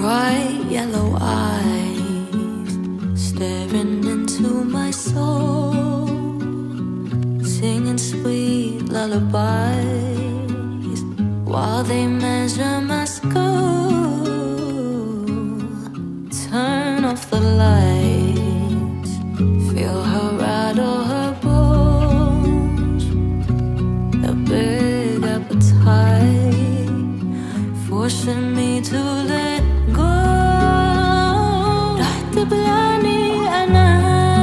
Bright yellow eyes staring into my soul, singing sweet lullabies while they measure my skull. Turn off the lights, feel her rattle her bones. A big appetite forcing me to let go. رح تبلعني أنا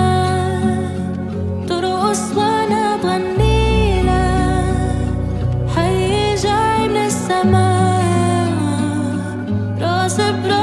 ترقص وأنا بغني لك، حي جاي من السما راس براس